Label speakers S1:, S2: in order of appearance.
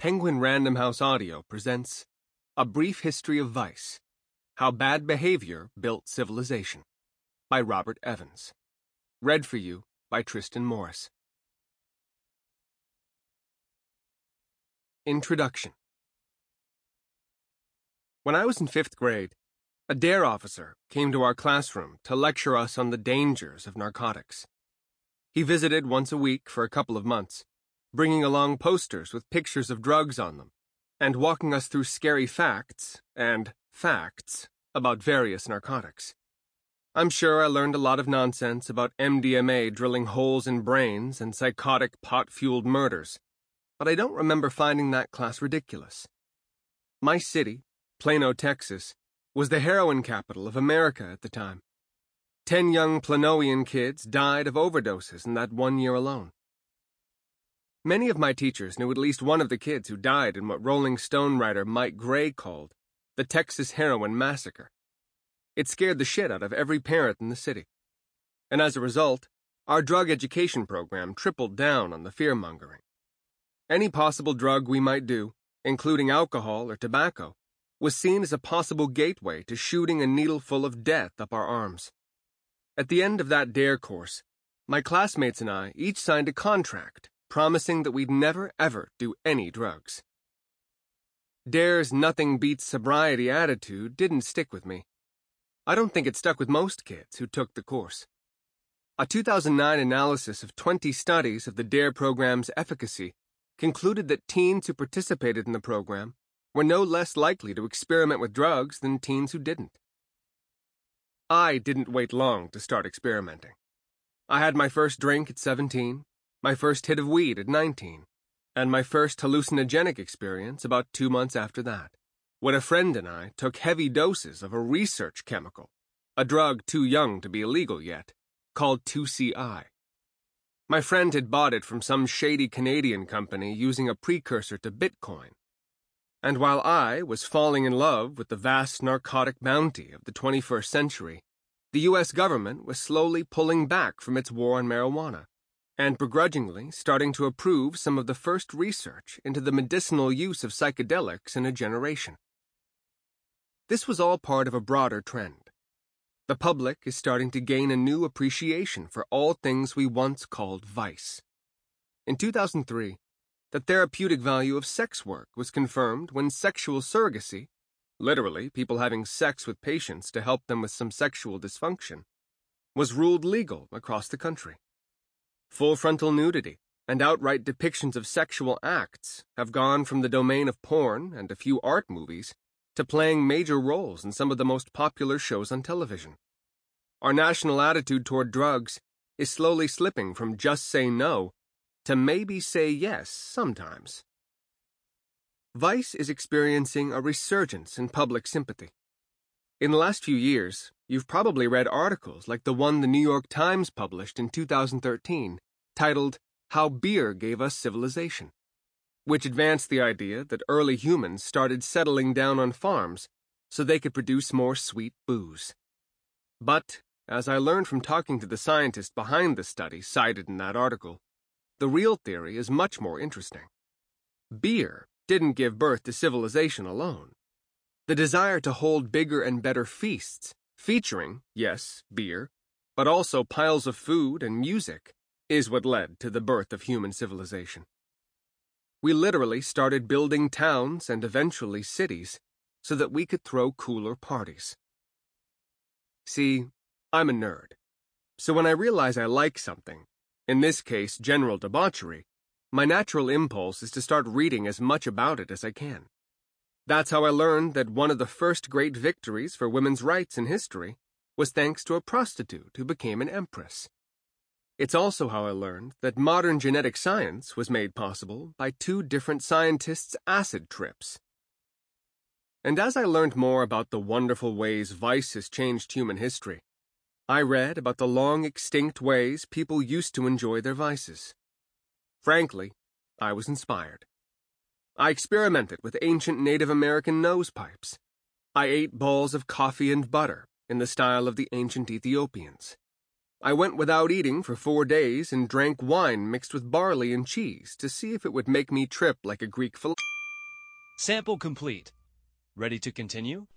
S1: Penguin Random House Audio presents A Brief History of Vice, How Bad Behavior Built Civilization, by Robert Evans. Read for you by Tristan Morris. Introduction. When I was in 5th grade, a DARE officer came to our classroom to lecture us on the dangers of narcotics. He visited once a week for a couple of months, bringing along posters with pictures of drugs on them, and walking us through scary facts and facts about various narcotics. I'm sure I learned a lot of nonsense about MDMA drilling holes in brains and psychotic pot-fueled murders, but I don't remember finding that class ridiculous. My city, Plano, Texas, was the heroin capital of America at the time. 10 young Planoian kids died of overdoses in that 1 year alone. Many of my teachers knew at least one of the kids who died in what Rolling Stone writer Mike Gray called the Texas Heroin Massacre. It scared the shit out of every parent in the city. And as a result, our drug education program tripled down on the fear-mongering. Any possible drug we might do, including alcohol or tobacco, was seen as a possible gateway to shooting a needle full of death up our arms. At the end of that DARE course, my classmates and I each signed a contract promising that we'd never, ever do any drugs. DARE's nothing-beats-sobriety attitude didn't stick with me. I don't think it stuck with most kids who took the course. A 2009 analysis of 20 studies of the DARE program's efficacy concluded that teens who participated in the program were no less likely to experiment with drugs than teens who didn't. I didn't wait long to start experimenting. I had my first drink at 17, my first hit of weed at 19, and my first hallucinogenic experience about 2 months after that, when a friend and I took heavy doses of a research chemical, a drug too young to be illegal yet, called 2CI. My friend had bought it from some shady Canadian company using a precursor to Bitcoin. And while I was falling in love with the vast narcotic bounty of the 21st century, the U.S. government was slowly pulling back from its war on marijuana, and begrudgingly starting to approve some of the first research into the medicinal use of psychedelics in a generation. This was all part of a broader trend. The public is starting to gain a new appreciation for all things we once called vice. In 2003, the therapeutic value of sex work was confirmed when sexual surrogacy, literally people having sex with patients to help them with some sexual dysfunction, was ruled legal across the country. Full frontal nudity and outright depictions of sexual acts have gone from the domain of porn and a few art movies to playing major roles in some of the most popular shows on television. Our national attitude toward drugs is slowly slipping from just say no to maybe say yes sometimes. Vice is experiencing a resurgence in public sympathy. In the last few years, you've probably read articles like the one the New York Times published in 2013, titled How Beer Gave Us Civilization, which advanced the idea that early humans started settling down on farms so they could produce more sweet booze. But, as I learned from talking to the scientist behind the study cited in that article, the real theory is much more interesting. Beer didn't give birth to civilization alone. The desire to hold bigger and better feasts, featuring, yes, beer, but also piles of food and music, is what led to the birth of human civilization. We literally started building towns and eventually cities so that we could throw cooler parties. See, I'm a nerd, so when I realize I like something, in this case general debauchery, my natural impulse is to start reading as much about it as I can. That's how I learned that one of the first great victories for women's rights in history was thanks to a prostitute who became an empress. It's also how I learned that modern genetic science was made possible by 2 different scientists' acid trips. And as I learned more about the wonderful ways vice has changed human history, I read about the long-extinct ways people used to enjoy their vices. Frankly, I was inspired. I experimented with ancient Native American nose pipes. I ate balls of coffee and butter in the style of the ancient Ethiopians. I went without eating for 4 days and drank wine mixed with barley and cheese to see if it would make me trip like a Greek philosopher.
S2: Sample complete. Ready to continue?